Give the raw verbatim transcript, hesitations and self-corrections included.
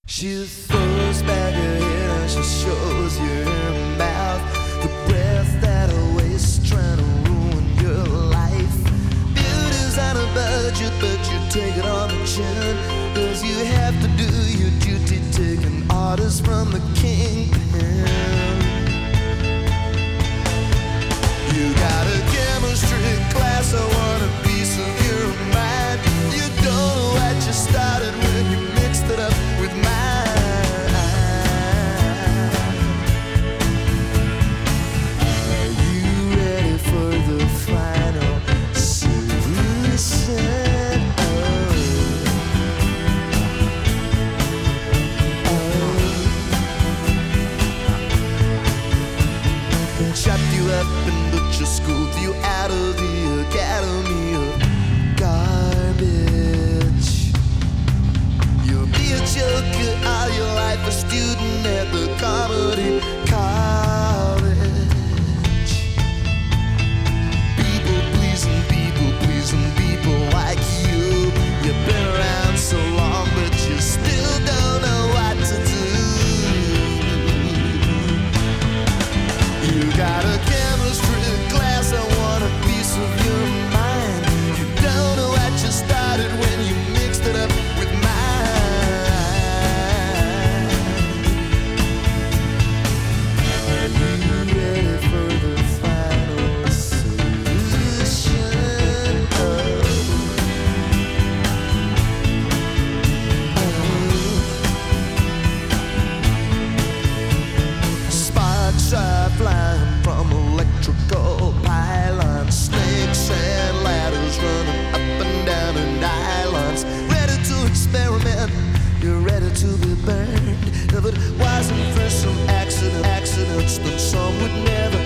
She throws back her head and she shows you her mouth. The breath that always trying to ruin your life. Beauty's on a budget, but you take it on the chin. Cause you have to do your duty, taking orders from the kingpin. You got a chemistry class, I want a piece of your mind. You don't know what you started when you mixed it up with mine. Are you ready for the final solution? Oh, oh. Chopped you up and butcher schooled you out of the academy of garbage. You'll be a joker all your life, a student at the comedy college. People pleasing, people pleasing, people like you. You've been around so long, but you still don't know what to do. You got a chemistry class, I want a piece of your mind. You don't know what you started when you mixed it up with mine. Are you ready for the final solution? Oh, oh. Sparks are flying from electrical pylons, snakes and ladders running up and down in nylons. Ready to experiment, you're ready to be burned. If it wasn't for some accident, accidents that some would never